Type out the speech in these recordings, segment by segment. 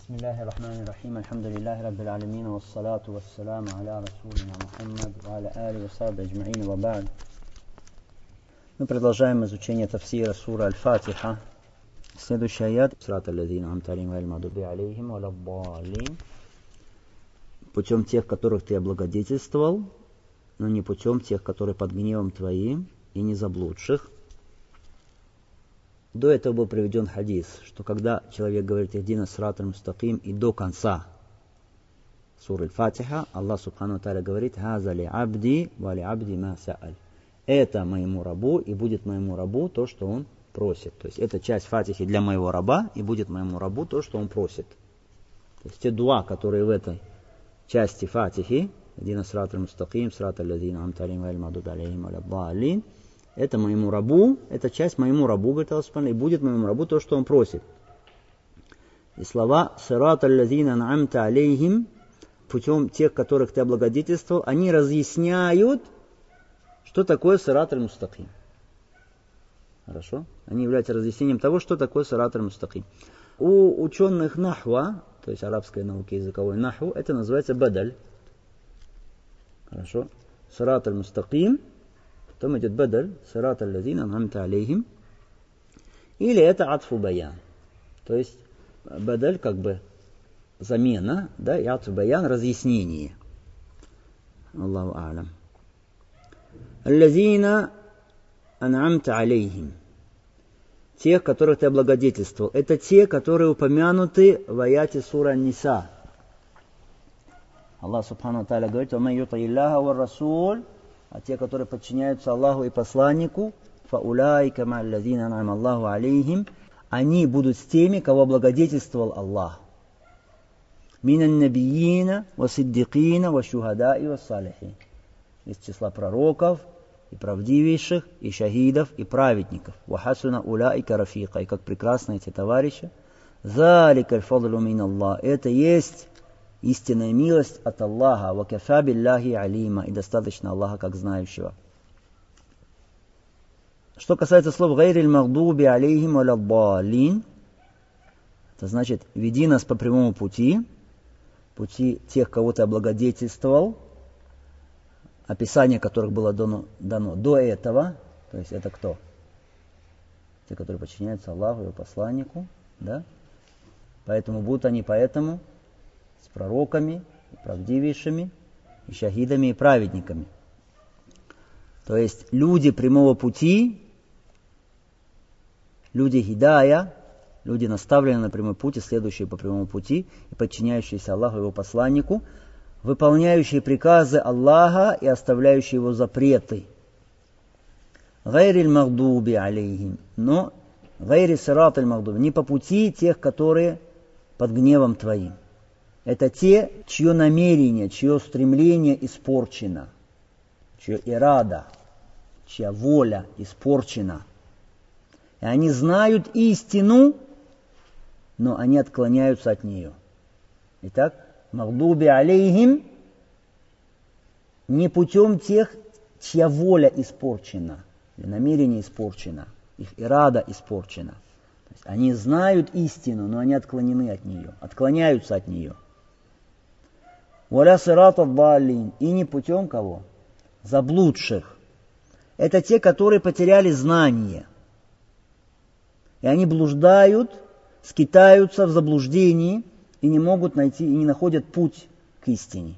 بسم الله الرحمن الرحيم الحمد لله رب العالمين والصلاة والسلام على رسولنا Мухаммад وعلى آله وصحبه أجمعين وبعد. Мы продолжаем изучение тафсира сура Аль-Фатиха. Следующий аят. Сирата аллазина ан'амта алейхим гайрил магдуби алейхим валяддаллин. Путем тех, которых ты облагодетельствовал, но не путем тех, которые под гневом твоим, и не заблудших. До этого был приведен хадис, что когда человек говорит «Ихдина сирата аль-мустаким» и до конца суры Аль-Фатиха, Аллах Субхану ва Тааля говорит «Хаза ли абди ва ли абди ма са'аль». Это моему рабу, и будет моему рабу то, что он просит. То есть это часть Фатихи для моего раба, и будет моему рабу то, что он просит. То есть те дуа, которые в этой части Фатихи, «Ихдина сирата аль-мустаким, сирата аллазина ан'амта алейхим гайрил магдуби алейхим валяддаллин», это моему рабу, это часть моему рабу, говорит Аллах Субхану, и будет моему рабу то, что он просит. И слова «Сирата аллазина ан'амта алейхим», путем тех, которых ты облагодетельствовал, они разъясняют, что такое сират аль-мустаким. Хорошо? Они являются разъяснением того, что такое сират аль-мустаким. У ученых нахва, то есть арабской науки, языковой нахву, это называется бадаль. Хорошо? Сират аль-мустаким. Потом идет бадаль, сират аллазина ан'амта алейхим. Или это атфу баян. То есть бадаль как бы замена, да, и атфу баян разъяснение. Аллаху а'лам. Аллазина ан'амта алейхим. Тех, которых ты облагодетельствовал. Это те, которые упомянуты в аяте сура Ниса. Аллах Субхану ва Тааля говорит: «Ваман юти Аллаха ва расуль». А те, которые подчиняются Аллаху и посланнику, фаулайка ма'аллазина ан'ама Аллаху алейхим, они будут с теми, кого облагодетельствовал Аллах. Минан набиина ва сиддикина ва шухадаи ва салихин. Из числа пророков и правдивейших, и шахидов, и праведников. Ва хасуна улайка рафика. И как прекрасны эти товарищи. Залика аль-фадлу мин Аллах. Это есть истинная милость от Аллаха, ва кафа билляхи алима, и достаточно Аллаха как знающего. Что касается слов гайрил магдуби алейхим валяддаллин, это значит веди нас по прямому пути, пути тех, кого ты облагодетельствовал, описание которых было дано до этого, то есть это кто? Те, которые подчиняются Аллаху и его посланнику, да? Поэтому будут они поэтому с пророками, и правдивейшими, и шахидами, и праведниками. То есть люди прямого пути, люди хидая, люди наставленные на прямой путь, и следующие по прямому пути, и подчиняющиеся Аллаху и его посланнику, выполняющие приказы Аллаха и оставляющие его запреты. Гайрил магдуби алейхим, но гайри сират аль-магдуби, не по пути тех, которые под гневом твоим. Это те, чье намерение, чье стремление испорчено, чье ирада, чья воля испорчена. И они знают истину, но они отклоняются от нее. Итак, магдуби алейхим не путем тех, чья воля испорчена, или намерение испорчено, их ирада испорчена. То есть они знают истину, но они отклонены от нее, отклоняются от нее. Валя сирата аль-даллин, и не путем кого? Заблудших. Это те, которые потеряли знание. И они блуждают, скитаются в заблуждении и не могут найти, и не находят путь к истине.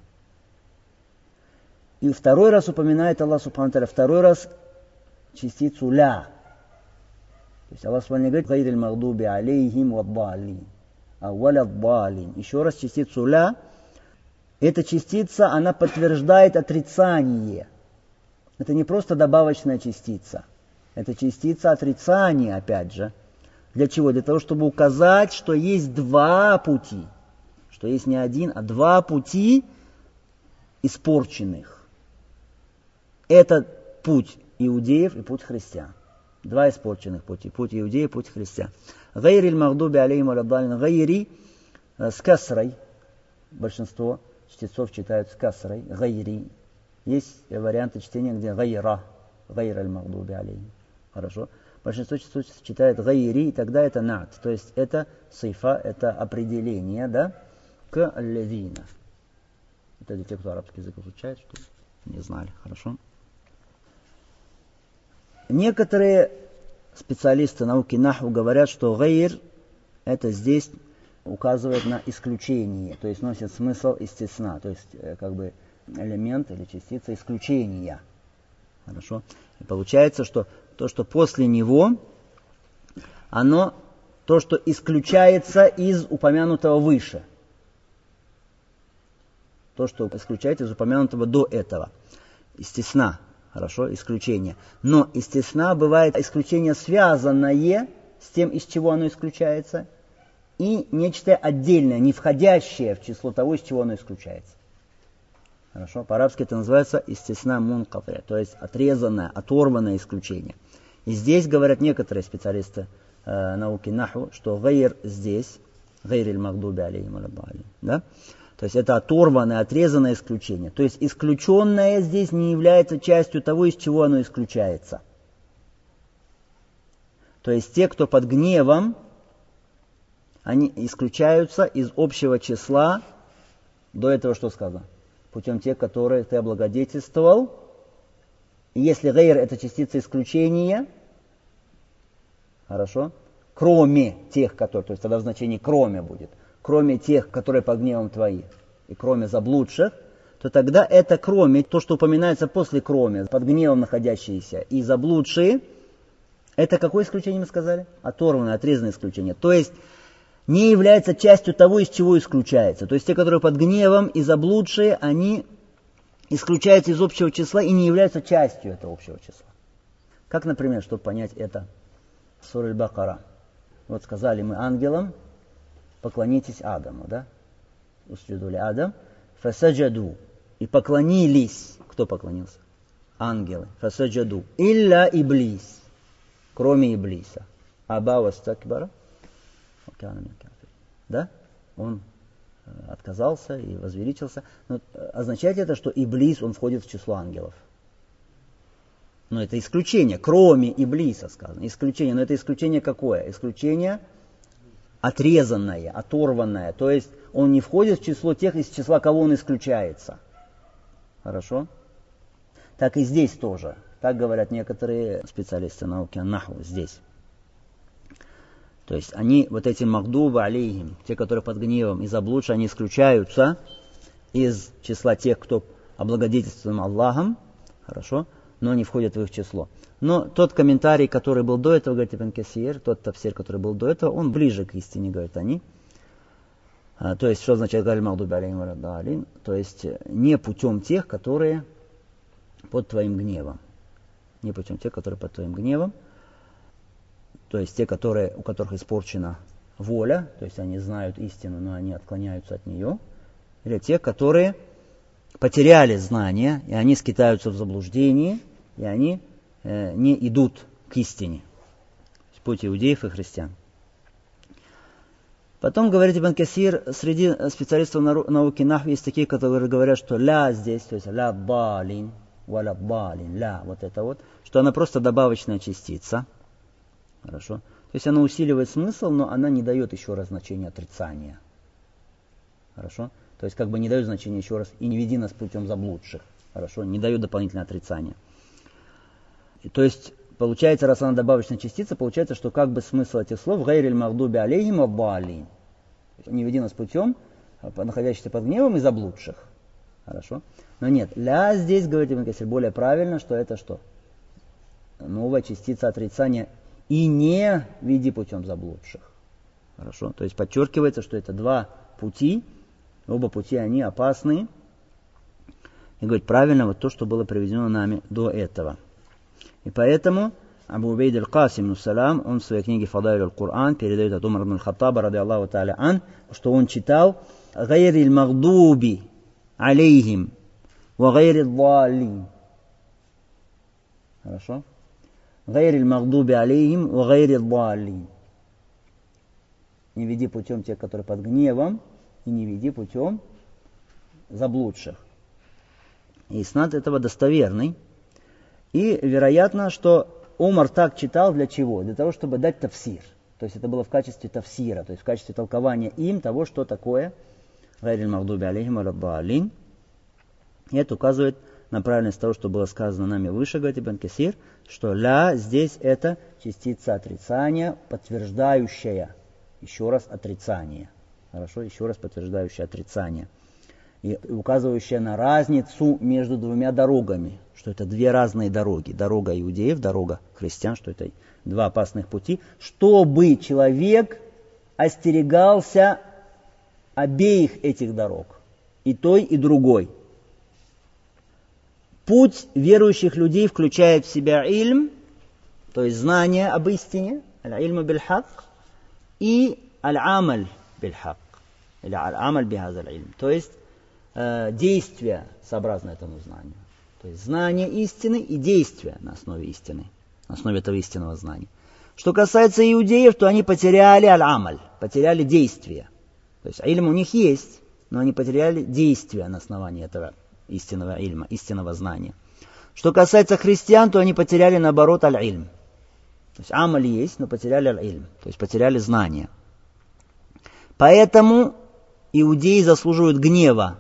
И второй раз упоминает Аллах Субхану ва Тааля, второй раз частицу ля. То есть Аллах Субхану говорит: гайрил магдуби алейхим ваддаллин, а валяддаллин. Еще раз частицу ля. Эта частица, она подтверждает отрицание. Это не просто добавочная частица. Это частица отрицания, опять же. Для чего? Для того, чтобы указать, что есть два пути. Что есть не один, а два пути испорченных. Это путь иудеев и путь христиан. Два испорченных пути. Путь иудеев и путь христиан. Гайрил магдуби алейхим валяддаллин. Гайри с касрой. Большинство чтецов читают с касрой, гайри. Есть варианты чтения, где гайра, гайра аль-магдуби алейхим. Хорошо. большинство читает гайри, и тогда это нат. То есть это сифа, это определение, да, к аллазина. Это для тех, кто арабский язык изучает, что не знали, хорошо. Некоторые специалисты науки наху говорят, что гайр это здесь указывает на исключение, то есть носит смысл истисна, то есть как бы элемент или частица исключения. Хорошо. И получается, что то, что после него, оно то, что исключается из упомянутого выше. То, что исключается из упомянутого до этого. Истисна. Хорошо, исключение. Но истисна бывает исключение, связанное с тем, из чего оно исключается, и нечто отдельное, не входящее в число того, из чего оно исключается. Хорошо, по-арабски это называется истисна мункати, то есть отрезанное, оторванное исключение. И здесь говорят некоторые специалисты науки наху, что гайр здесь, гайр аль-магдуби алейхим валяддалин, да? То есть это оторванное, отрезанное исключение. То есть исключенное здесь не является частью того, из чего оно исключается. То есть те, кто под гневом, они исключаются из общего числа до этого, что сказано. Путем тех, которые ты облагодетельствовал. И если гайр это частица исключения, хорошо, кроме тех, которые, то есть тогда в значении кроме будет, кроме тех, которые под гневом твои, и кроме заблудших, то тогда это кроме, то, что упоминается после кроме, под гневом находящиеся и заблудшие, это какое исключение мы сказали? Оторванное, отрезанное исключение. То есть не является частью того, из чего исключается. То есть те, которые под гневом и заблудшие, они исключаются из общего числа и не являются частью этого общего числа. Как, например, чтобы понять это, сура Аль-Бакара. Вот сказали мы ангелам, поклонитесь Адаму, да? Усджудули Адам, фасаджаду. И поклонились. Кто поклонился? Ангелы. Фасаджаду. Илля иблис. Кроме Иблиса. Аба вастакбара. Да? Он отказался и возвеличился. Но означает это, что Иблис, он входит в число ангелов. Но это исключение. Кроме Иблиса сказано. Исключение. Но это исключение какое? Исключение отрезанное, оторванное. То есть он не входит в число тех, из числа кого он исключается. Хорошо? Так и здесь тоже. Так говорят некоторые специалисты науки наху здесь. То есть они, вот эти магдубы алейхим, те, которые под гневом и заблудшие, они исключаются из числа тех, кто облагодетельствован Аллахом, хорошо, но не входят в их число. Но тот комментарий, который был до этого, говорит Ибн Касир, тот тафсир, который был до этого, он ближе к истине, говорят они. То есть, что означает галь магдуби алейхим валяддалин? То есть, не путем тех, которые под твоим гневом. Не путем тех, которые под твоим гневом. То есть те, у которых испорчена воля, то есть они знают истину, но они отклоняются от нее. Или те, которые потеряли знания, и они скитаются в заблуждении, и они не идут к истине. Путь иудеев и христиан. Потом, говорит Ибн Касир, среди специалистов науки нахви есть такие, которые говорят, что ля здесь, то есть ля балин, валя балин, ля, вот это вот, что она просто добавочная частица. Хорошо. То есть она усиливает смысл, но она не дает еще раз значения отрицания. Хорошо. То есть как бы не дает значения еще раз и не веди нас путем заблудших. Хорошо. Не дает дополнительное отрицание. То есть получается, раз она добавочная частица, получается, что как бы смысл этих слов гайриль магдуби алейхим валяддалин. Не веди нас путем, находящихся под гневом и заблудших. Хорошо. Но нет. Ля здесь, говорит Ибн Касир, более правильно, что это что? Новая частица отрицания. И не веди путем заблудших. Хорошо. То есть подчеркивается, что это два пути. Оба пути, они опасны. И говорит, правильно вот то, что было приведено нами до этого. И поэтому Абу Убейд аль-Касим ибн-Салам, он в своей книге «Фадаиль аль-Кур'ан» передает от Умара ибн аль-Хаттаба, ради Аллаху та'аля ан, что он читал «Гайриль магдуби алейхим ва гайриль даллин». Хорошо? «Гайриль магдуби алейхим ва гайриль даллин». Не веди путем тех, которые под гневом, и не веди путем заблудших. И иснад этого достоверный. И вероятно, что Умар так читал для чего? Для того, чтобы дать тафсир. То есть это было в качестве тафсира, то есть в качестве толкования им того, что такое гайриль магдуби алейхим валяддаллин. И это указывает на правильность того, что было сказано нами выше, говорит Ибн Касир, что ля здесь это частица отрицания, подтверждающая, еще раз отрицание. Хорошо, еще раз подтверждающая отрицание. И указывающая на разницу между двумя дорогами, что это две разные дороги. Дорога иудеев, дорога христиан, что это два опасных пути, чтобы человек остерегался обеих этих дорог, и той, и другой. Путь верующих людей включает в себя ильм, то есть знание об истине, аль-ильму биль-хак, и аль-амаль биль-хак, или аль-амаль бихаза аль-ильм, то есть действие сообразно этому знанию. То есть знание истины и действие на основе истины, на основе этого истинного знания. Что касается иудеев, то они потеряли аль-амаль, потеряли действие. То есть ильм у них есть, но они потеряли действие на основании этого истинного ильма, истинного знания. Что касается христиан, то они потеряли, наоборот, аль-ильм. То есть амаль есть, но потеряли аль-ильм, то есть потеряли знание. Поэтому иудеи заслуживают гнева,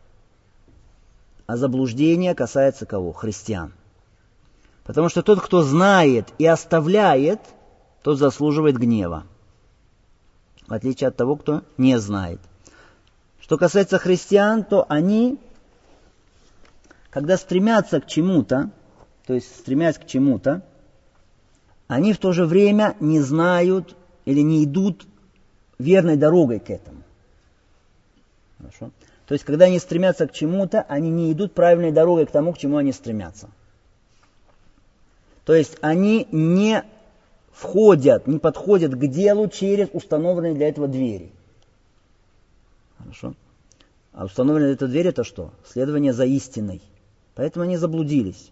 а заблуждение касается кого? Христиан. Потому что тот, кто знает и оставляет, тот заслуживает гнева, в отличие от того, кто не знает. Что касается христиан, то они, когда стремятся к чему-то, то есть стремясь к чему-то, они в то же время не знают или не идут верной дорогой к этому. Хорошо? То есть, когда они стремятся к чему-то, они не идут правильной дорогой к тому, к чему они стремятся. То есть, они не входят, не подходят к делу через установленные для этого двери. Хорошо? А установленные для этого двери это что? Следование за истиной. Поэтому они заблудились.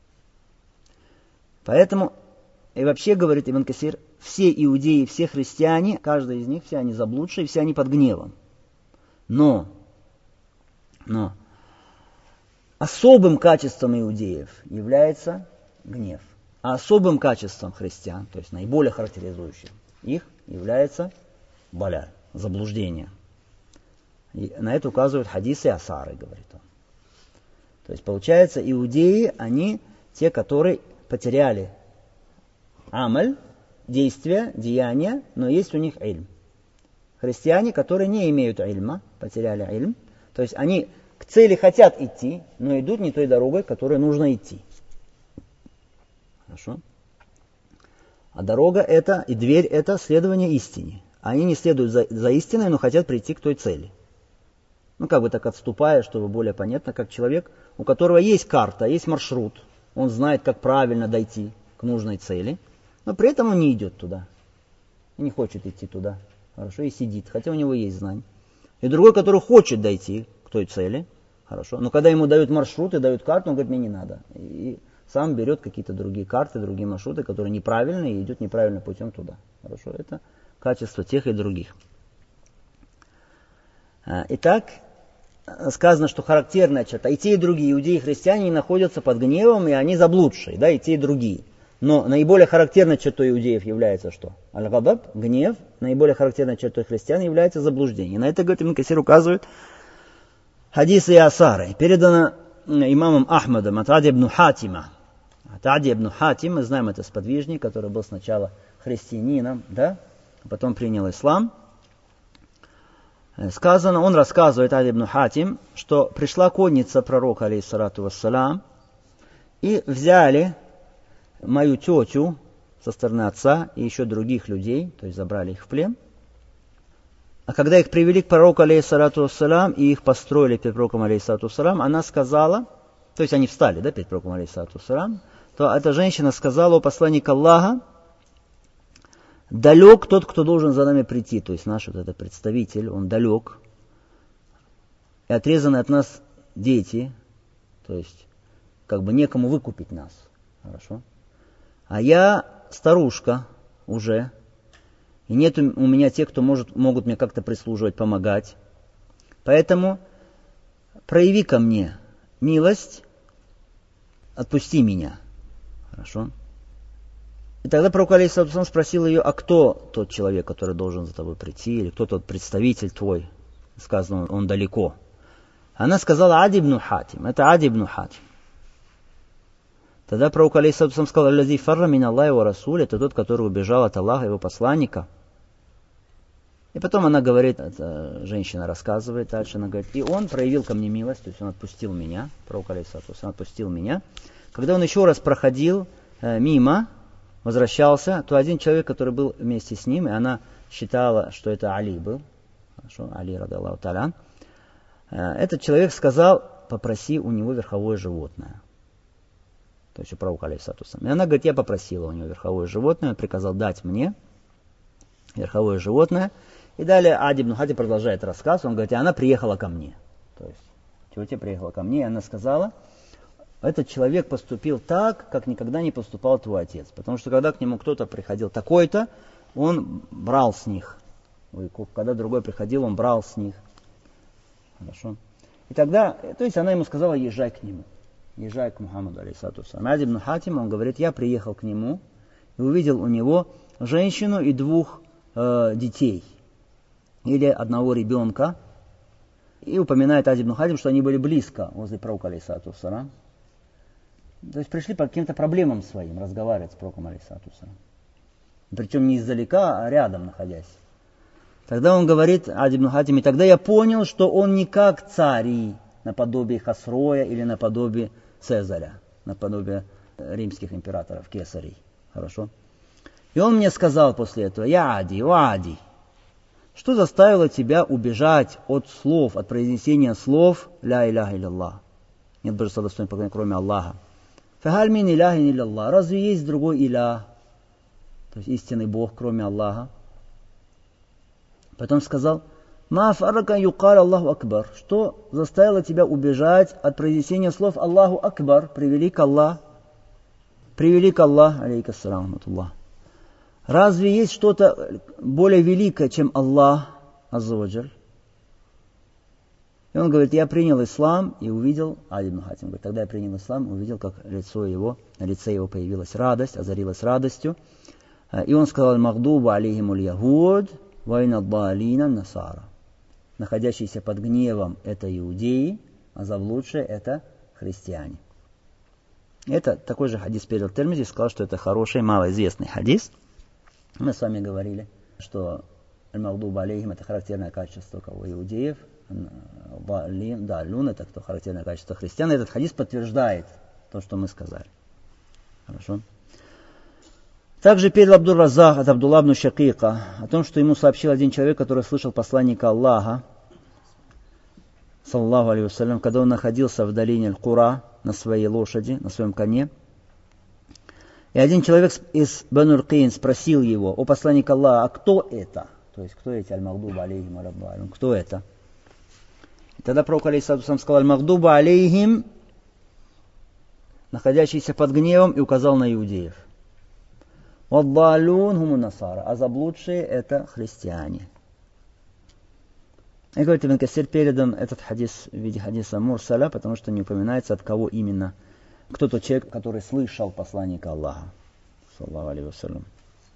Поэтому, и вообще, говорит Ибн Касир, все иудеи, все христиане, каждый из них, все они заблудшие, все они под гневом. Но особым качеством иудеев является гнев. А особым качеством христиан, то есть наиболее характеризующим их, является баля, заблуждение. И на это указывают хадисы Асары, говорит он. То есть получается, иудеи, они те, которые потеряли амаль, действия, деяния, но есть у них ильм. Христиане, которые не имеют ильма, потеряли ильм, то есть они к цели хотят идти, но идут не той дорогой, которой нужно идти. Хорошо? А дорога это и дверь это следование истине. Они не следуют за истиной, но хотят прийти к той цели. Ну, как бы так отступая, чтобы более понятно, как человек, у которого есть карта, есть маршрут, он знает, как правильно дойти к нужной цели, но при этом он не идет туда. И не хочет идти туда. Хорошо, и сидит, хотя у него есть знания. И другой, который хочет дойти к той цели, хорошо, но когда ему дают маршрут и дают карту, он говорит, мне не надо. И сам берет какие-то другие карты, другие маршруты, которые неправильные, и идет неправильным путем туда. Хорошо, это качество тех и других. Итак, сказано, что характерная черта. И те, и другие, иудеи и христиане, находятся под гневом, и они заблудшие, да, и те, и другие. Но наиболее характерной чертой иудеев является что? Аль-гадаб, гнев. Наиболее характерной чертой христиан является заблуждение. На это, говорит, Ибн Касир указывает хадисы и асары. Передано имамом Ахмадом от Ади ибн Хатима. От Ади ибн Хатим, мы знаем, это сподвижник, который был сначала христианином, да, а потом принял ислам. Сказано, он рассказывает, Ади ибн Хатим, что пришла конница пророка, алейхиссалату вассалам, и взяли мою тетю со стороны отца и еще других людей, то есть забрали их в плен. А когда их привели к пророку, алейхиссалату вассалам, и их построили перед пророком, алейхиссалату вассалам, она сказала, то есть они встали, да, перед пророком, алейхиссалату вассалам, то эта женщина сказала: о посланник Аллаха, далек тот, кто должен за нами прийти, то есть наш вот этот представитель, он далек, и отрезаны от нас дети, то есть как бы некому выкупить нас, хорошо? А я старушка уже, и нет у меня тех, кто могут мне как-то прислуживать, помогать. Поэтому прояви ко мне милость, отпусти меня. Хорошо? И тогда пророк алейхиссалату спросил ее, а кто тот человек, который должен за тобой прийти, или кто тот представитель твой? Сказано, он далеко. Она сказала, Ади ибн Хатим. Это Ади ибн Хатим. Тогда пророк алейхиссалату сказал, «Аллази фарра мин Аллахи ва расуль», это тот, который убежал от Аллаха и его посланника. И потом она говорит, женщина рассказывает дальше, она говорит, и он проявил ко мне милость, то есть он отпустил меня, пророк алейхиссалату вассалям отпустил меня. Когда он еще раз проходил мимо, возвращался, то один человек, который был вместе с ним, и она считала, что это Али был, хорошо, Али радаллаху та'аля, этот человек сказал, попроси у него верховое животное. То есть у пророка алейхиссалату вассалям. И она говорит, я попросила у него верховое животное, он приказал дать мне верховое животное. И далее Ади ибн Хатим продолжает рассказ, он говорит, она приехала ко мне. То есть тетя приехала ко мне, и она сказала, этот человек поступил так, как никогда не поступал твой отец. Потому что когда к нему кто-то приходил такой-то, он брал с них. Когда другой приходил, он брал с них. Хорошо. И тогда, то есть она ему сказала, езжай к нему. Езжай к Мухаммаду, алейхиссалату вассалям. Ади ибн Хатим, он говорит, я приехал к нему и увидел у него женщину и двух детей. Или одного ребенка. И упоминает Ади ибн Хатим, что они были близко возле пророка, алейхиссалату вассалям. То есть пришли по каким-то проблемам своим разговаривать с пророком, алейхиссалату вассалям. Причем не издалека, а рядом находясь. Тогда он говорит, Ади ибн Хатим, и тогда я понял, что он не как царь, наподобие Хасроя или наподобие Цезаря, наподобие римских императоров, кесарей. Хорошо? И он мне сказал после этого, я Ади, о Ади, что заставило тебя убежать от слов, от произнесения слов «Ля иляха илля Нет божества достойного поклонения, кроме Аллаха. «Фахаль мин иляхин илля Аллах». Разве есть другой илях, то есть истинный Бог, кроме Аллаха? Потом сказал, «Ма фаррака юкар Аллаху Акбар». Что заставило тебя убежать от произнесения слов Аллаху Акбар, превелик Аллах, алейкассалам. Разве есть что-то более великое, чем Аллах, аззаваджаль? И он говорит, я принял ислам и увидел, Ади ибн Хатим говорит, тогда я принял ислам и увидел, как на лице его появилась радость, озарилась радостью. И он сказал, «Магдубу алейхимуль ягуд, вайна далина насара». Находящиеся под гневом это иудеи, а заблудшие это христиане. Это такой же хадис передал Тирмизи, сказал, что это хороший, малоизвестный хадис. Мы с вами говорили, что аль-магдубу алейхим это характерное качество кого иудеев, далюн это кто характерное качество христиан. Этот хадис подтверждает то, что мы сказали. Хорошо. Также передал Абдур-Раззак от Абдулла ибн Шакика о том, что ему сообщил один человек, который слышал посланника Аллаха, саллаллаху алейхи вассалям, когда он находился в долине Аль-Кура на своей лошади, на своем коне. И один человек из Бану Аль-Кин спросил его, о посланник Аллаха, а кто это? То есть, кто эти аль-магдуба алейхим аль-аббалюн? Кто это? И тогда пророк алейхиссалату вассалям сказал, аль-магдуба алейхим, находящийся под гневом, и указал на иудеев. Ваддалюн хуму насара, а заблудшие это христиане. И говорит, Ибн Касир передан этот хадис в виде хадиса мурсаля, потому что не упоминается, от кого именно. Кто тот человек, который слышал посланника Аллаха. Саллаллаху алейхи вассалям.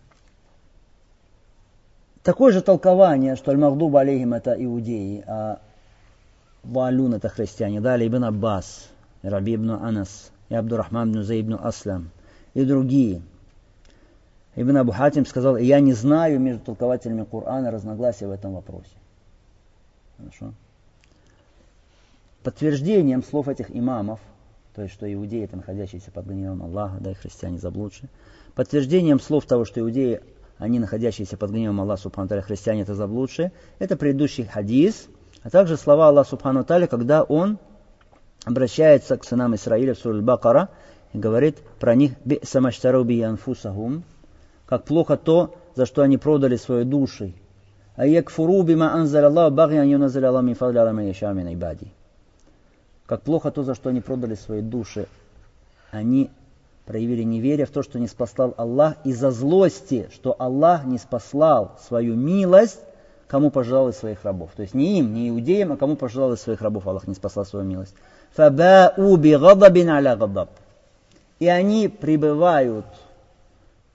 Такое же толкование, что аль-магдуб алейхим это иудеи, а валюн это христиане. Далее Ибн Аббас, и Раби ибн Анас, и Абдуррахман ибн Зайд ибн Аслам, и другие. Ибн Абу Хатим сказал, я не знаю между толкователями Корана разногласия в этом вопросе. Хорошо. Подтверждением слов этих имамов, то есть, что иудеи это находящиеся под гневом Аллаха, да и христиане заблудшие, подтверждением слов того, что иудеи, они находящиеся под гневом Аллаха, субхану тааля, христиане это заблудшие, это предыдущий хадис, а также слова Аллаха, субхану тааля, когда он обращается к сынам Исраиля в суре Аль-Бакара и говорит про них «Би'са маштару би анфусахум», как плохо то, за что они продали свои души. А якфуру бима анзаля Аллаху багьян юназиля Аллаху мин фадли аля ман яша'у мин ибади. Как плохо то, за что они продали свои души. Они проявили неверие в то, что не спаслал Аллах, из-за злости, что Аллах не спаслал свою милость, кому пожелал из своих рабов. То есть не им, не иудеям, а кому пожелал из своих рабов Аллах не спаслал свою милость. Фаба'у би гадабин аля гадаб. И они пребывают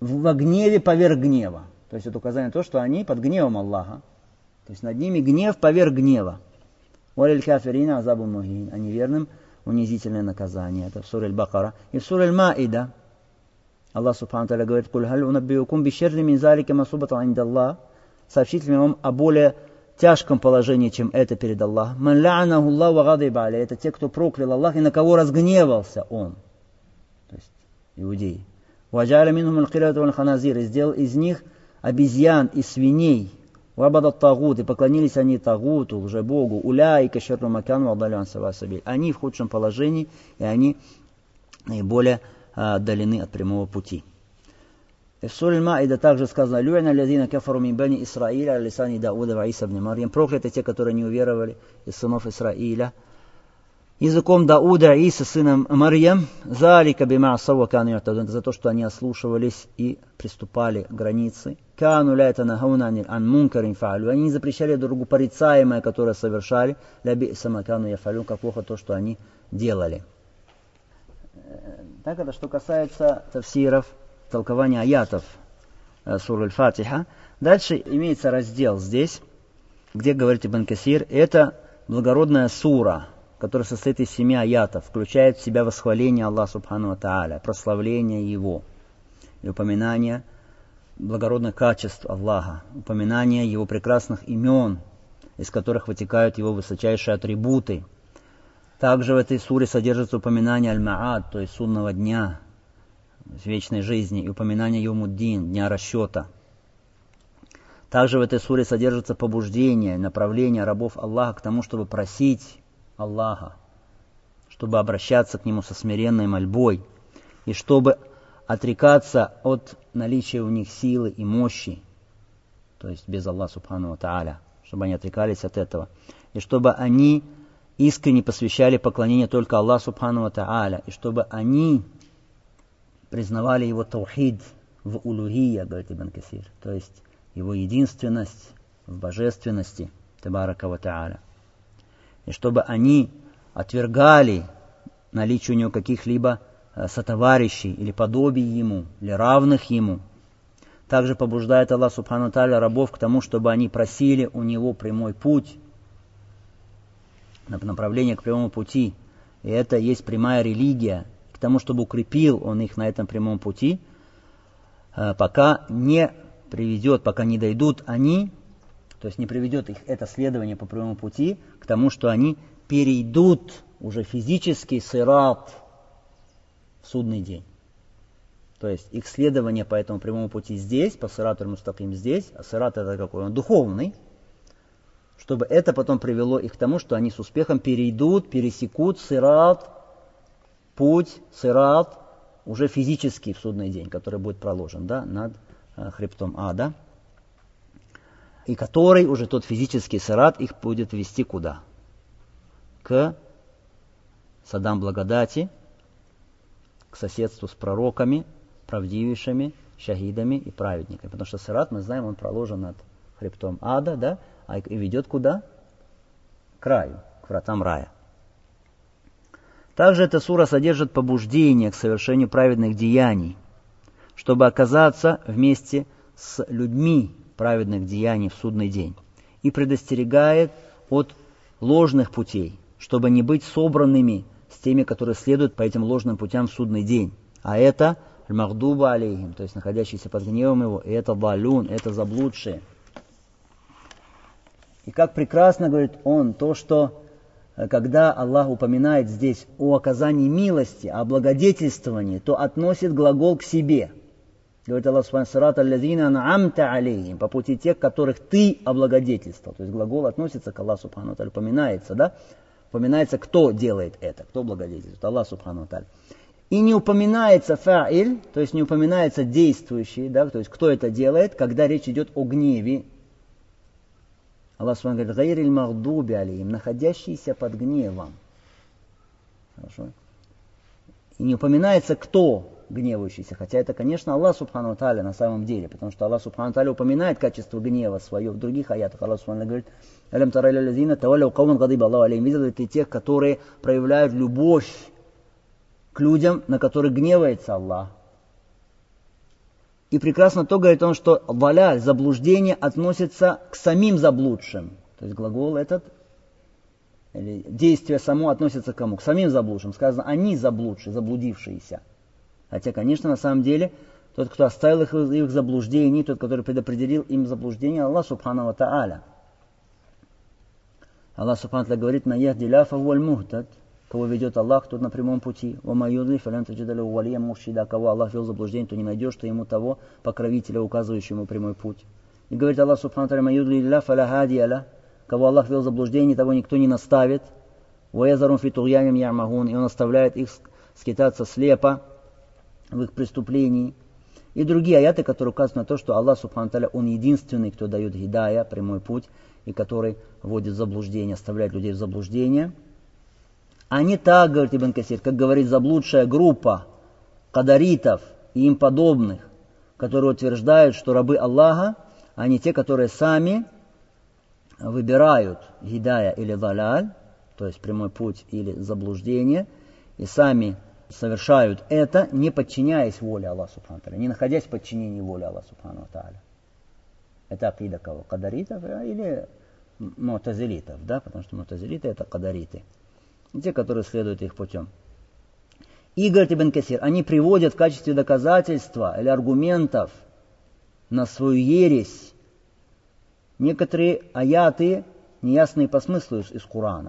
во гневе поверх гнева. То есть это указание на то, что они под гневом Аллаха. То есть над ними гнев поверх гнева. Валиль кафирина азабу мухин. А неверным унизительное наказание. Это в суре Аль-Бакара. И в суре Аль-Маида Аллах Субхану Тааля говорит: «Куль халь унаббиукум бишерри мин залика масубатан инда Аллах». Сообщить ли вам о более тяжком положении, чем это перед Аллахом? «Ман ла'анаху Аллах ва гадиба алейхи». Это те, кто проклял Аллах и на кого разгневался Он. То есть иудеи. «Ваджа'аля минхум аль-кирадата валь-ханазир». И сделал из них обезьян и свиней. «Вабадат тагут». И поклонились они тагуту, лжебогу. «Уляйка шарру макан ва адаллю ан сава'ис сабиль». Они в худшем положении, и они наиболее отдалены от прямого пути. И в суре Аль-Маида также сказано: «Лю'ина аллазина кафару мин бани Исраиля аля лисани Дауда ва Иса ибн Марьям». Прокляты те, которые не уверовали из сынов Исраиля языком Дауда и Иса, сыном Марьям. «Залика бима асав ва кану ю'тадун». За то, что они ослушивались и приступали границы. «Кану ла ятанахауна ан мункарин фа'алю». Они не запрещали друг другу порицаемое, которое совершали. «Ля би'са ма кану яф'алюн». Как плохо то, что они делали. Так, это что касается тафсиров, толкования аятов суры Аль-Фатиха. Дальше имеется раздел здесь, где говорит Ибн Касир. Это благородная сура, которая состоит из 7 аятов, включает в себя восхваление Аллаха Субхану ва Тааля, прославление Его и упоминание благородных качеств Аллаха, упоминание Его прекрасных имен, из которых вытекают Его высочайшие атрибуты. Также в этой суре содержится упоминание Аль-Ма'ад, то есть судного дня, вечной жизни, и упоминание Йомуддин, дня расчета. Также в этой суре содержится побуждение, направление рабов Аллаха к тому, чтобы просить Аллаха, чтобы обращаться к Нему со смиренной мольбой, и чтобы отрекаться от наличия у них силы и мощи, то есть без Аллаха Субхану ва Тааля, чтобы они отрекались от этого, и чтобы они искренне посвящали поклонение только Аллаху Субхану ва Тааля, и чтобы они признавали Его таухид в улухия, говорит Ибн Касир, то есть Его единственность в божественности, Табарака ва Тааля, и чтобы они отвергали наличие у Него каких-либо сотоварищей или подобий Ему, или равных Ему. Также побуждает Аллах Субхану ва Тааля рабов к тому, чтобы они просили у Него прямой путь, направление к прямому пути. И это есть прямая религия, к тому, чтобы укрепил Он их на этом прямом пути, пока не приведет, пока не дойдут они, то есть не приведет их это следование по прямому пути к тому, что они перейдут уже физически сират в судный день. То есть их следование по этому прямому пути здесь, по сирату аль-мустаким здесь, а сират это какой? Он духовный, чтобы это потом привело их к тому, что они с успехом перейдут, пересекут сират, путь, сират, уже физически в судный день, который будет проложен, да, над хребтом ада, и который уже тот физический сират их будет вести куда? К садам благодати, к соседству с пророками, правдивейшими, шахидами и праведниками. Потому что сират, мы знаем, он проложен над хребтом ада, да, и ведет куда? К раю, к вратам рая. Также эта сура содержит побуждение к совершению праведных деяний, чтобы оказаться вместе с людьми праведных деяний в судный день, и предостерегает от ложных путей, чтобы не быть собранными с теми, которые следуют по этим ложным путям в судный день. А это аль-магдуба алейхим, то есть находящиеся под гневом Его, и это балюн, это заблудшие. И как прекрасно говорит он то, что когда Аллах упоминает здесь о оказании милости, о благодетельствовании, то относит глагол к себе. Говорит Аллах Субхану: «Сират аллазина ан'амта алейхим», по пути тех, которых ты облагодетельствовал. То есть глагол относится к Аллаху Субхану ва Тааля, упоминается, да? Упоминается, кто делает это, кто благодетельствует, Аллах Субхану ва Тааля. И не упоминается фа'иль, то есть не упоминается действующий, да, то есть кто это делает, когда речь идет о гневе. Аллах Субхану говорит: «Гайриль магдуби алейхим», находящийся под гневом. Хорошо. И не упоминается, кто гневающийся, хотя это, конечно, Аллах Субхану ва Тааля на самом деле, потому что Аллах Субхану ва Тааля упоминает качество гнева свое в других аятах. Аллах Субхану говорит: «Алям тара иля лазина тавалляу кауман гадиба Аллаху алейхим». Видел ли ты тех, которые проявляют любовь к людям, на которых гневается Аллах? И прекрасно то говорит он, что валяль, заблуждение, относится к самим заблудшим. То есть глагол этот, или действие само относится к кому? К самим заблудшим. Сказано, они заблудшие, заблудившиеся. Хотя, конечно, на самом деле, тот, кто оставил их в их заблуждении, тот, который предопределил им заблуждение, Аллах Субхану ва Тааля. Аллах Субхану ва Тааля говорит, «Ма яхди ля фахуаль мухтад». Кого ведет Аллах, тот на прямом пути. «Ва ма юдли фалан таджида лаху валийян муршида». Кого Аллах вел в заблуждение, то не найдешь ты ему того покровителя, указывающего ему прямой путь. И говорит Аллах Субхану ва Тааля, «Ма юдли ля фаля хадия ля». Кого Аллах вел в заблуждение, того никто не наставит. «Ва язарун фи тугьяним ярмагун». И он оставляет их скитаться слепо в их преступлении. И другие аяты, которые указывают на то, что Аллах Субхану ва Тааля, Он единственный, кто дает гидая, прямой путь, и который вводит в заблуждение, оставляет людей в заблуждение. А не так, говорит Ибн Касир, как говорит заблудшая группа кадаритов и им подобных, которые утверждают, что рабы Аллаха, они те, которые сами выбирают гидая или даляль, то есть прямой путь или заблуждение, и сами совершают это, не подчиняясь воле Аллаха Субхану ва Тааля, не находясь в подчинении воли Аллаха Субхану ва Тааля. Это акида кого? Кадаритов или му'тазилитов, да? Потому что му'тазилиты это кадариты. Те, которые следуют их путем. И, говорит Ибн Касир, они приводят в качестве доказательства или аргументов на свою ересь некоторые аяты, неясные по смыслу из Корана.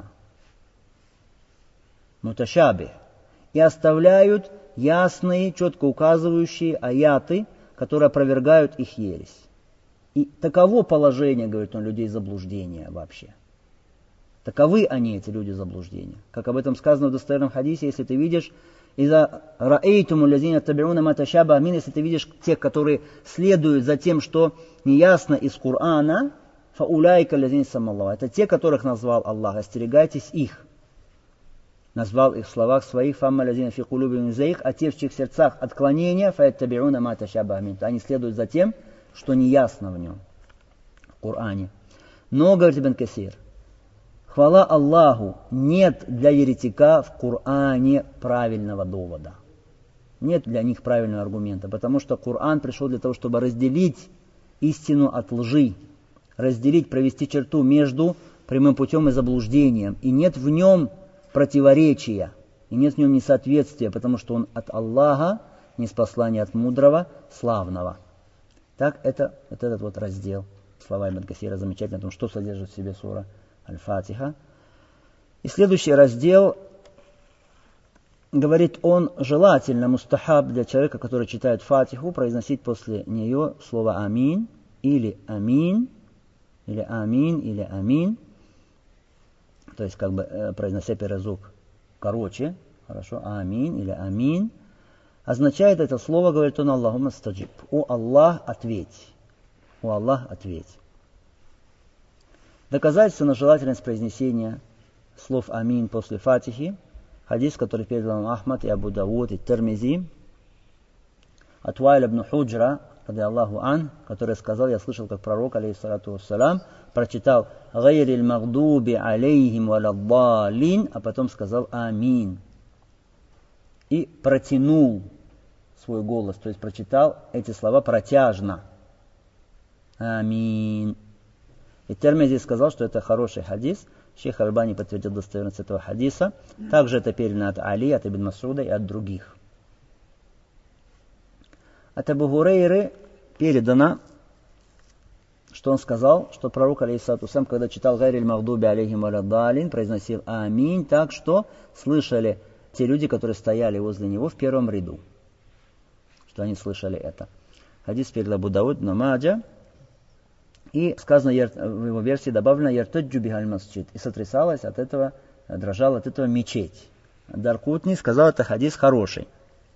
Муташабих. И оставляют ясные, четко указывающие аяты, которые опровергают их ересь. И таково положение, говорит он, людей заблуждения вообще. Таковы они, эти люди заблуждения. Как об этом сказано в достоверном хадисе, если ты видишь, если ты видишь тех, которые следуют за тем, что неясно из Корана, это те, которых назвал Аллах, остерегайтесь их. Назвал их в словах своих, а те, в чьих сердцах отклонения, они следуют за тем, что неясно в нем, в Коране. Но, говорит Ибн Касир, хвала Аллаху, нет для еретика в Коране правильного довода. Нет для них правильного аргумента, потому что Коран пришел для того, чтобы разделить истину от лжи, разделить, провести черту между прямым путем и заблуждением. И нет в нем противоречия, и нет в нем несоответствия, потому что он от Аллаха, ниспослание от мудрого, славного. Так, это вот этот вот раздел, слова Ибн Касира, замечательно о том, что содержит в себе сура Аль-Фатиха. И следующий раздел, говорит он, желательно, мустахаб для человека, который читает Фатиху, произносить после нее слово «Амин» или «Амин», или «Амин», или «Амин». То есть, как бы, произнося первый звук короче, хорошо, «Амин» или «Амин». Означает это слово, говорит он, Аллахумма стаджиб. О Аллах, ответь. О Аллах, ответь. Доказательство на желательность произнесения слов «Амин» после Фатихи. Хадис, который передал Ахмад и Абу Дауд и Тирмизи. От Вайля ибн Худжра, ради Аллаху ан, который сказал, я слышал, как пророк, алейхиссалату вассалям, прочитал «Гайрил магдуби алейхим валаддалин», а потом сказал «Амин». И протянул свой голос, то есть прочитал эти слова протяжно. Амин. И Тирмизи сказал, что это хороший хадис. Шейх Аль-Бани подтвердил достоверность этого хадиса. Также это передано от Али, от Ибн Масуда и от других. От Абу Хурейры передано, что он сказал, что пророк, алейхиссалату вассалям, когда читал «Гайриль магдуби алейхим валаддалин», произносил «Аминь», так что слышали те люди, которые стояли возле него в первом ряду, что они слышали это. Хадис передал Абу Дауд, Ибн Маджа. И сказано в его версии добавлено «Яртаджу бихаль масджид». И сотрясалась от этого, дрожала от этого мечеть. Даркутни сказал, это хадис хороший.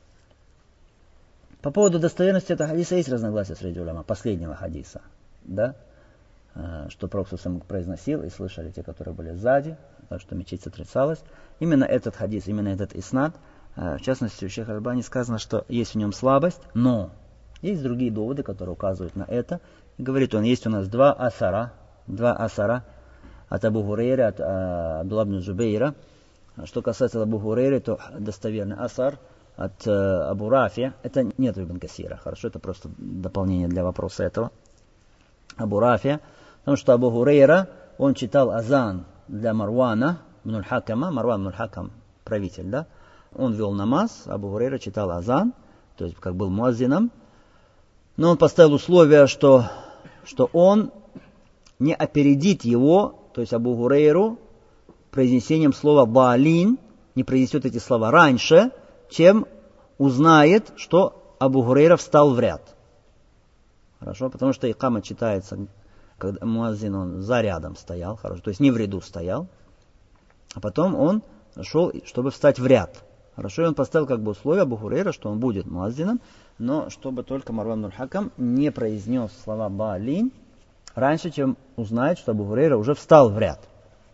По поводу достоверности этого хадиса есть разногласия среди уляма, последнего хадиса. Да? Что пророк сам произносил, и слышали те, которые были сзади, так что мечеть сотрясалась. Именно этот хадис, именно этот иснад, в частности, у Шейха Аль-Бани сказано, что есть в нем слабость, но есть другие доводы, которые указывают на это. И говорит он, есть у нас два асара от Абу Хурейры, от Абдулла ибн Зубейра. Что касается Абу Хурейры, то достоверный асар от Абу Рафи, это нет в Ибн Касира, хорошо, это просто дополнение для вопроса этого. Абу Рафи, потому что Абу Хурейра, он читал азан для Марвана ибн аль-Хакама, Марван ибн аль-Хакам, правитель, да, он вел намаз, Абу Хурейра читал азан, то есть как был муаззином, но он поставил условие, что он не опередит его, то есть Абу Хурейру, произнесением слова «балин», не произнесет эти слова раньше, чем узнает, что Абу Хурейра встал в ряд. Хорошо, потому что икама читается, когда муаззин он за рядом стоял, хорошо, то есть не в ряду стоял, а потом он шел, чтобы встать в ряд. Хорошо, и он поставил как бы условие Абу Хурейра, что он будет муаззином, но чтобы только Марван ибн аль-Хакам не произнес слова «балин» раньше, чем узнает, что Абу Хурейра уже встал в ряд.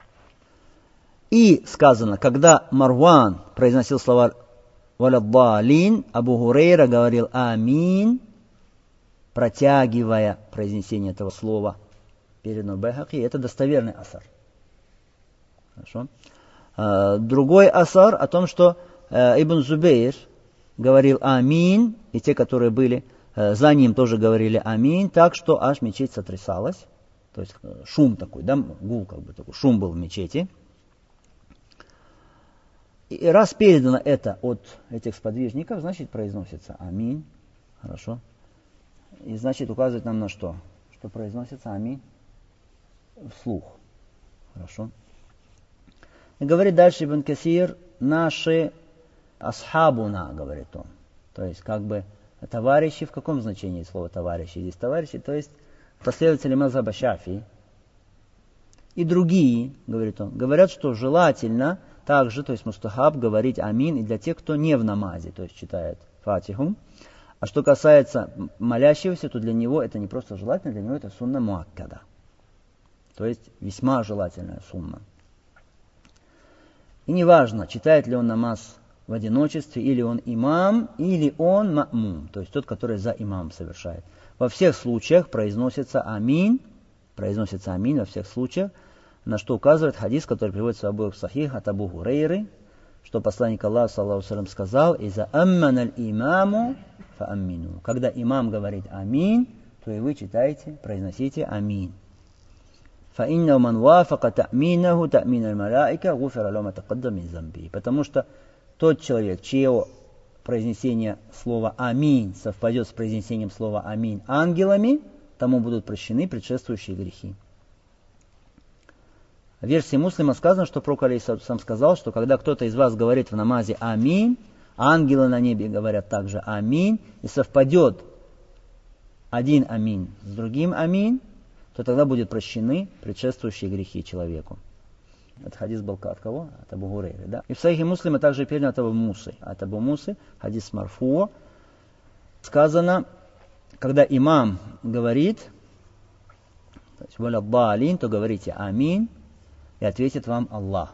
И сказано, когда Марван произносил слова «валяддалин», Абу Хурейра говорил «амин», протягивая произнесение этого слова перед Байхаки. Это достоверный асар. Хорошо. Другой асар о том, что Ибн Зубейр говорил «амин», и те, которые были за ним, тоже говорили «амин», так что аж мечеть сотрясалась. То есть шум такой, да, гул как бы такой, шум был в мечети. И раз передано это от этих сподвижников, значит произносится «амин». Хорошо. И значит указывает нам на что? Что произносится «амин» вслух. Хорошо. И говорит дальше Ибн Касир «наши асхабуна», говорит он. То есть как бы товарищи, в каком значении слова товарищи? Здесь товарищи, то есть последователи мазхаба Шафии. И другие, говорит он, говорят, что желательно также, то есть мустахаб, говорить амин и для тех, кто не в намазе, то есть читает фатиху. А что касается молящегося, то для него это не просто желательно, для него это сунна муаккада. То есть весьма желательная сунна. И неважно, читает ли он намаз в одиночестве, или он имам, или он ма'мум, то есть тот, который за имамом совершает. Во всех случаях произносится амин во всех случаях, на что указывает хадис, который приводится в обоих сахих от Абу Хурейры, что посланник Аллаха, саллаллаху алейхи ва саллям, сказал: «Иза аммана аль-имаму фааммину». Когда имам говорит амин, то и вы читаете, произносите амин. فَإِنَّهُ مَنْ وَافَقَ تَأْمِينَهُ تَأْمِينَ الْمَلَائِكَةِ غُفِرَ لَهُ مَا تَقَدَّمَ مِنْ ذَنْبِهِ. Потому что тот человек, чье произнесение слова амин совпадет с произнесением слова амин ангелами, тому будут прощены предшествующие грехи. В версии Муслима сказано, что пророк алейхиссалату вассалям сказал, что когда кто-то из вас говорит в намазе амин, ангелы на небе говорят также амин, и совпадет один амин с другим амин, то тогда будут прощены предшествующие грехи человеку. Этот хадис был от кого? От Абу Хурейры. Да? И в Сахихе Муслима также передано от Абу Мусы. От Абу Мусы, хадис марфу, сказано, когда имам говорит, валяддалин, то говорите амин, и ответит вам Аллах.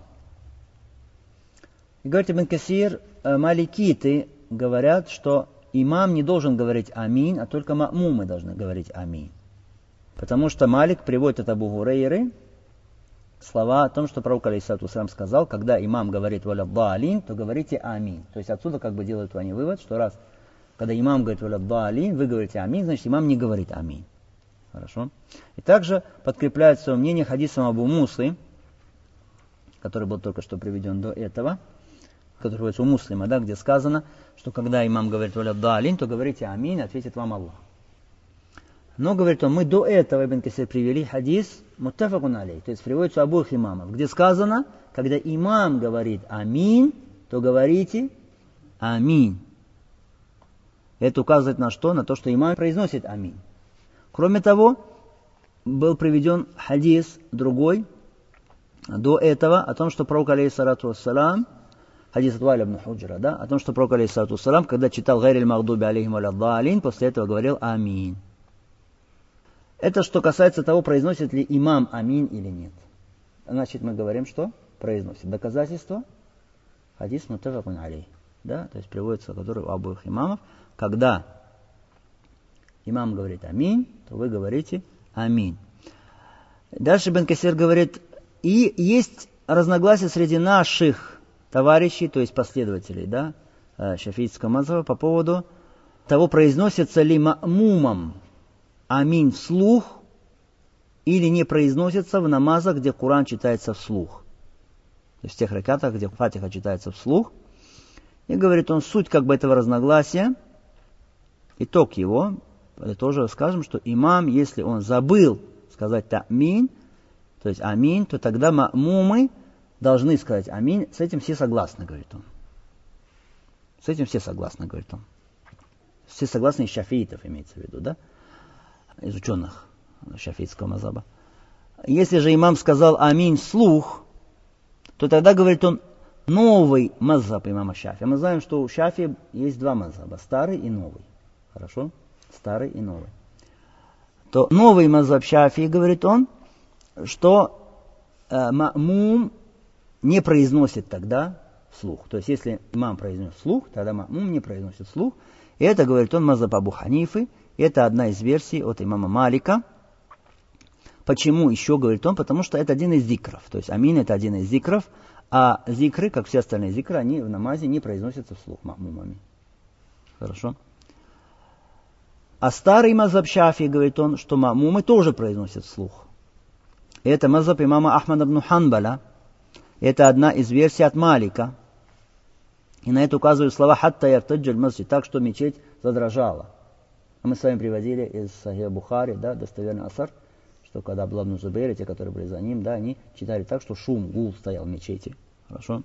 И говорит Ибн Касир, маликиты говорят, что имам не должен говорить амин, а только ма'мумы должны говорить амин. Потому что Малик приводит от Абу Хурейры слова о том, что пророк алейхиссалату вассалям сказал, когда имам говорит валяддалин, то говорите амин. То есть отсюда как бы делают они вывод, что раз, когда имам говорит валяддалин, вы говорите амин, значит имам не говорит амин. Хорошо. И также подкрепляет свое мнение хадисом Абу Мусы, который был только что приведен до этого, который приводится у Муслима, да, где сказано, что когда имам говорит валяддалин, то говорите амин, ответит вам Аллах. Но, говорит он, мы до этого, Ибн Касир, привели хадис муттафакун алей, то есть приводится у обоих имамов, где сказано, когда имам говорит амин, то говорите амин. Это указывает на что? На то, что имам произносит амин. Кроме того, был приведен хадис другой до этого о том, что пророк алейхиссалату вассалам, хадис от Вайля ибн Худжра, да, о том, что пророк алейхиссалату вассалам, когда читал гайриль магдуби алейхим валяддалин, после этого говорил амин. Это что касается того, произносит ли имам амин или нет. Значит, мы говорим, что произносит. Доказательство хадис муттафакун алейх. Да, то есть приводится, который у обоих имамов. Когда имам говорит амин, то вы говорите амин. Дальше Ибн Касир говорит, и есть разногласия среди наших товарищей, то есть последователей, да, шафиитского мазхаба по поводу того, произносится ли ма'мумом амин вслух или не произносится в намазах, где Коран читается вслух. То есть в тех ракатах, где Фатиха читается вслух. И говорит он, суть как бы этого разногласия, итог его, тоже скажем, что имам, если он забыл сказать та'мин, то есть амин, то тогда ма'мумы должны сказать амин. С этим все согласны, говорит он. С этим все согласны, говорит он. Все согласны из шафиитов, имеется в виду, да? Из ученых шафиитского мазхаба. Если же имам сказал амин вслух, то тогда, говорит он, новый мазхаб имама Шафи. Мы знаем, что у Шафи есть два мазхаба, старый и новый. Хорошо? Старый и новый. То новый мазхаб Шафи, говорит он, что ма'мум не произносит тогда вслух. То есть, если имам произнес вслух, тогда ма'мум не произносит вслух. И это, говорит он, мазхаб Абу Ханифы. Это одна из версий от имама Малика. Почему еще, говорит он? Потому что это один из зикров. То есть амин это один из зикров, а зикры, как все остальные зикры, они в намазе не произносятся вслух ма'мумами. Хорошо? А старый мазхаб Шафи, говорит он, что ма'мумы тоже произносят вслух. И это мазхаб имама Ахмада ибн Ханбаля. Это одна из версий от Малика. И на это указывают слова «хатта яртаджаль масджид», так что мечеть задрожала. А мы с вами приводили из Сахиха Бухари, да, достоверный асар, что когда Абдуллах ибн Зубайр и те, которые были за ним, да, они читали так, что шум, гул стоял в мечети. Хорошо?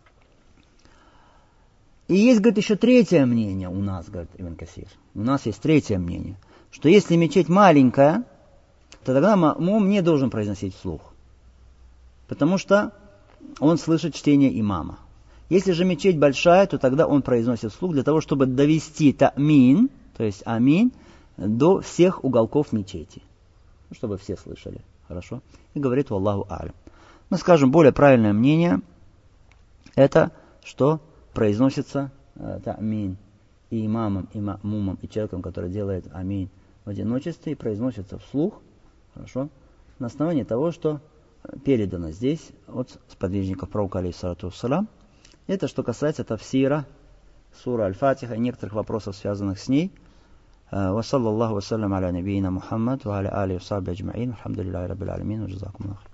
И есть, говорит, еще третье мнение у нас, говорит Ибн Касир. У нас есть третье мнение, что если мечеть маленькая, то тогда ма'мум не должен произносить вслух. Потому что он слышит чтение имама. Если же мечеть большая, то тогда он произносит вслух для того, чтобы довести та'мин, то есть амин, до всех уголков мечети. Чтобы все слышали. Хорошо? И говорит «Валлаху а'лям». Мы скажем, более правильное мнение, это, что произносится та'мин и имамом, и ма'мумом, и человеком, который делает амин в одиночестве, и произносится вслух. Хорошо? На основании того, что передано здесь от сподвижников пророка, алейхиссалату вассалям. Это что касается тафсира сура Аль-Фатиха и некоторых вопросов, связанных с ней. وصلى الله وسلم على نبينا محمد وعلى آله وصحبه أجمعين الحمد لله رب العالمين وجزاكم الله خير.